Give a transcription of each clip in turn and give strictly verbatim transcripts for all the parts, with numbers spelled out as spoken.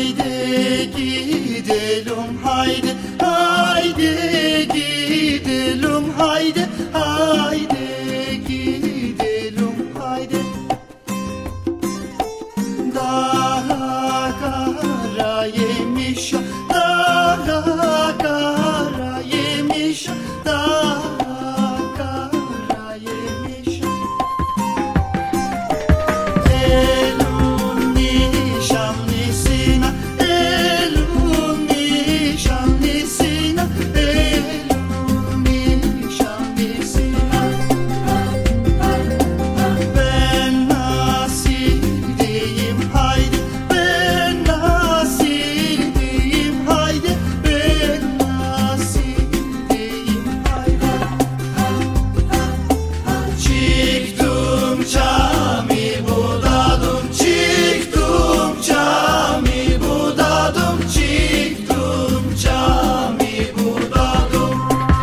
Haydi gidelim haydi, haydi gidelim haydi, haydi gidelim haydi. Daha kara yemiş, daha kara yemiş, daha kara yemiş. Elun nişanlısına, elun nişanlısına, elun nişanlısına. Ben nasıl diyeyim haydi, ben nasıl diyeyim haydi, ben nasıl diyeyim haydi. Çıktım cami budadım, çıktım cami budadım, çıktım cami budadım.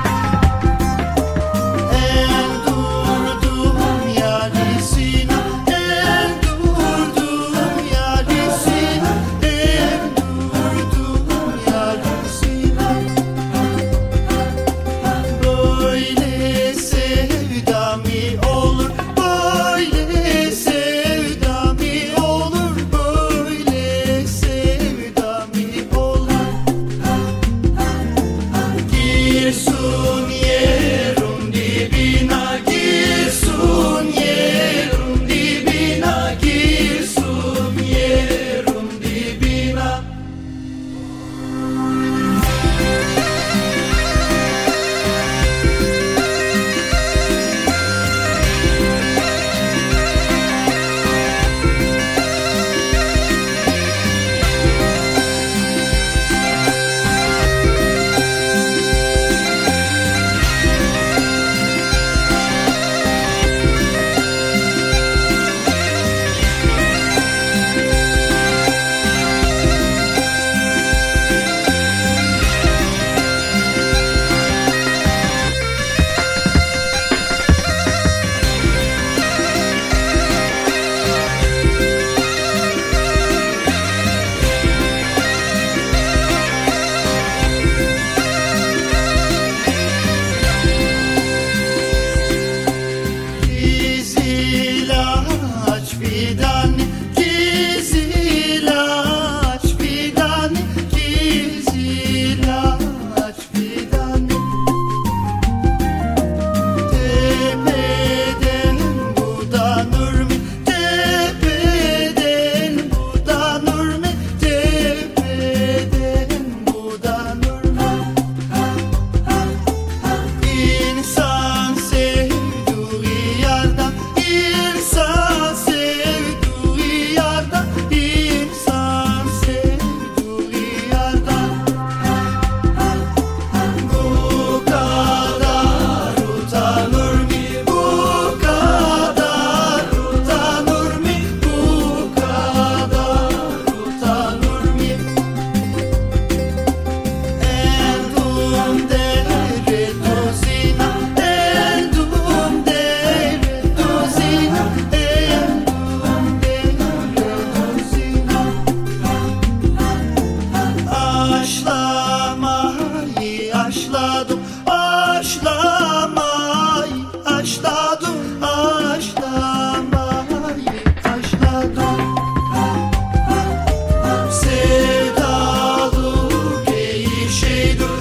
En durdum yarisine, en durdum yarisine, en durdum yarisine. Böyle sevda mı olur, böyle sevda mı olur, böyle sevda mı olur. Girsun yerin dibine, girsun yerin dibine, girsun yerin dibine. Kizilaç fidanı, kizilaç fidanı, kizilaç fidanı. Tepeden budanır mı, tepeden budanır mı, tepeden budanır mı? İnsan sevdiği yerden, insan sevdiği yerden, insan sevdiği yerden. Bu kadar utanır mı, bu kadar utanır mı, bu kadar utanır mı? Endum dere tozina, endum dere tozina, endum dere tozina. Aşlamayı aşladım, aşlamayı aşladım, aşlamayı aşladım. Sevdalık iyi şeydir,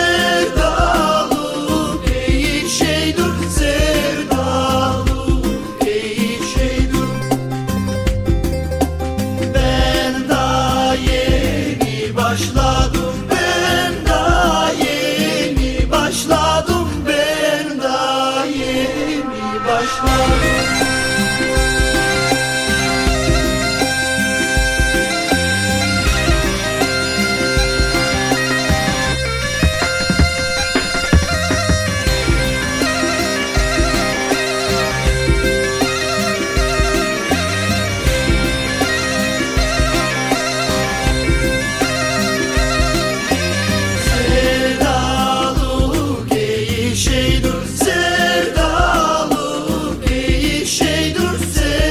sevdalık iyi şeydir, sevdalık iyi şeydir. Ben daha yeni başladım, ben daha yeni başladım, ben daha yeni başladım. Sevdalık iyi şeydir, sevdalık iyi şeydir, sevdalık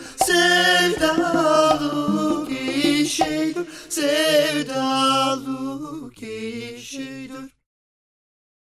sevda